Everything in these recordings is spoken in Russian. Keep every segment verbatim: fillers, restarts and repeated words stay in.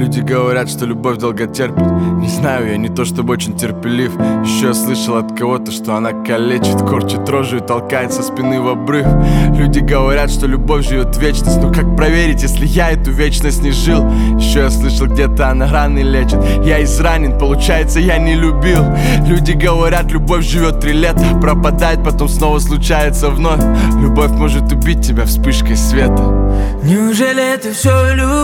Люди говорят, что любовь долго терпит. Не знаю, я не то чтобы очень терпелив. Еще я слышал от кого-то, что она калечит, корчит рожу и толкает со спины в обрыв. Люди говорят, что любовь живет вечность. Но как проверить, если я эту вечность не жил? Еще я слышал, где-то она раны лечит. Я изранен, получается, я не любил. Люди говорят, любовь живет три лета, пропадает, потом снова случается вновь. Любовь может убить тебя вспышкой света. Неужели это все любовь?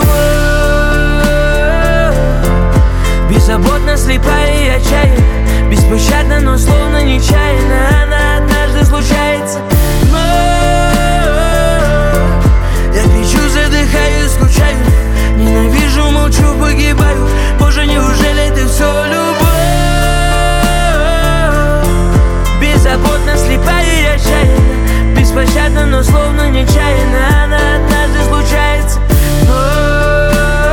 Беззаботно, слепая и отчаянна, беспощадна, но словно нечаянно. Она однажды случается, но я кричу, задыхаюсь, скучаю, ненавижу, молчу, погибаю. Боже, неужели это все любовь? Беззаботно, слепая и отчаянна, беспощадна, но словно нечаянно. Она однажды случается, но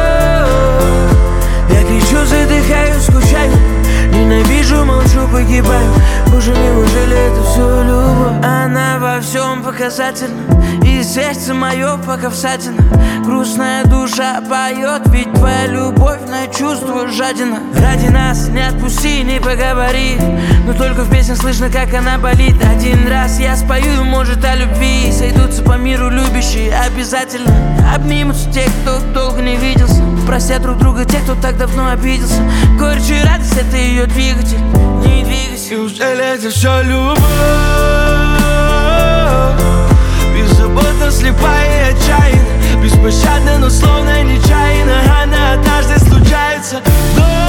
я кричу, задыхаюсь, скучаю, ненавижу, молчу, погибаю. Боже, неужели это все любовь? Она во всем показательна, и сердце мое пока всадина. Грустная душа поет, ведь твоя любовь на чувство жадина. Ради нас не отпусти, не поговори, но только в песнях слышно, как она болит. Один раз я спою, может, о любви, сойдутся по миру любящие обязательно. Обнимутся те, кто долго не виделся, простят друг друга те, кто так давно обиделся. Горечь и радость — это ее двигатель, не двигайся. Неужели это все любовь? Беззаботно, слепая и отчаянна, беспощадна, но словно нечаянно. Она однажды случается, но